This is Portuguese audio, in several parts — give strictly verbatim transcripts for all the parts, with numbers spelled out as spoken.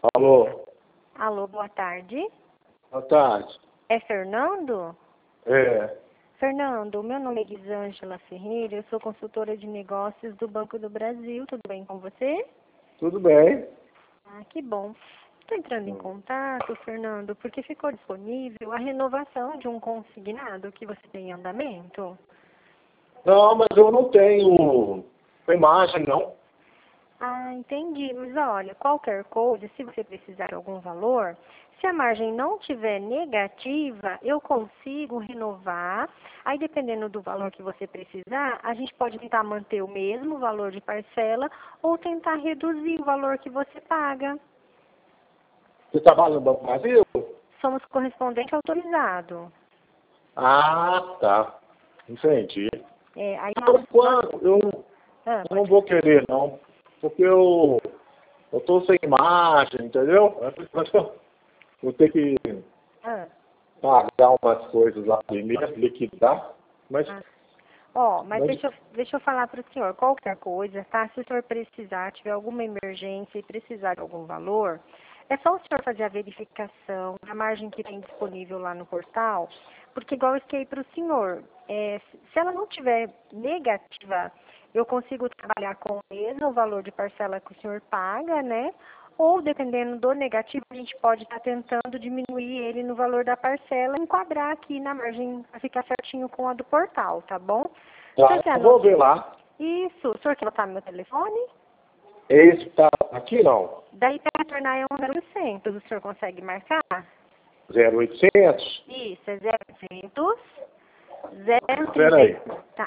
Alô? Alô, boa tarde. Boa tarde. É Fernando? É. Fernando, meu nome é Elisângela Ferreira, eu sou consultora de negócios do Banco do Brasil. Tudo bem com você? Tudo bem? Ah, que bom. Estou entrando em contato, Fernando, porque ficou disponível a renovação de um consignado que você tem em andamento. Não, mas eu não tenho imagem, não. Ah, entendi. Mas olha, qualquer coisa, se você precisar de algum valor, se a margem não tiver negativa, eu consigo renovar. Aí, dependendo do valor que você precisar, a gente pode tentar manter o mesmo valor de parcela ou tentar reduzir o valor que você paga. Você trabalha no Banco Brasil? Somos correspondente autorizado. Ah, tá. Entendi. É, aí Por nós, nós, enquanto, eu ah, não vou querer, não. Porque eu eu tô sem imagem, entendeu? Vou ter que ah, pagar umas coisas lá primeiro, liquidar. Mas, ah. Ó, mas mas deixa eu, deixa eu falar para o senhor, qualquer coisa, tá? Se o senhor precisar, tiver alguma emergência e precisar de algum valor, é só o senhor fazer a verificação da margem que tem disponível lá no portal, porque igual eu expliquei para o senhor, é, se ela não tiver negativa, eu consigo trabalhar com o mesmo valor de parcela que o senhor paga, né? Ou, dependendo do negativo, a gente pode estar tentando diminuir ele no valor da parcela e enquadrar aqui na margem para ficar certinho com a do portal, tá bom? O senhor tá, quer eu vou anotar? ver lá. Isso, o senhor quer anotar meu telefone? Esse tá aqui, não? Daí para retornar é um zero oitocentos, o senhor consegue marcar? zero oitocentos? Isso, é zero oitocentos, zero Espera aí. Tá.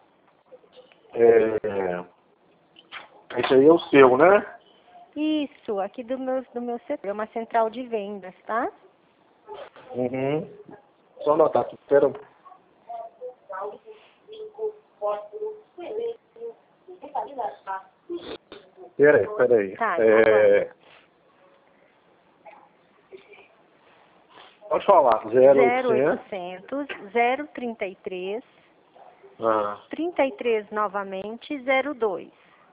É, esse aí é o seu, né? Isso, aqui do meu, do meu setor, é uma central de vendas, tá? Uhum. Só anotar aqui, espera. Peraí, peraí. Tá, É, pode falar. zero zero oitocentos. oitocentos, zero trinta e três, Ah, trinta e três novamente, zero dois.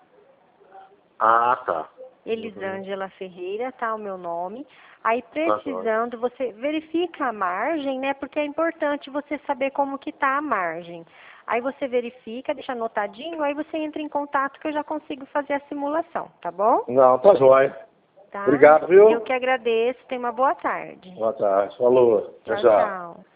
ah tá. Elisângela Ferreira, tá o meu nome. Aí, Tá jóia. precisando, você verifica a margem, né? Porque é importante você saber como que tá a margem. Aí você verifica, deixa anotadinho, aí você entra em contato que eu já consigo fazer a simulação, tá bom? Não, tá jóia. Tá? Obrigado, viu? Eu que agradeço, tenha uma boa tarde. Boa tarde. Falou. Até Tchau, já. tchau.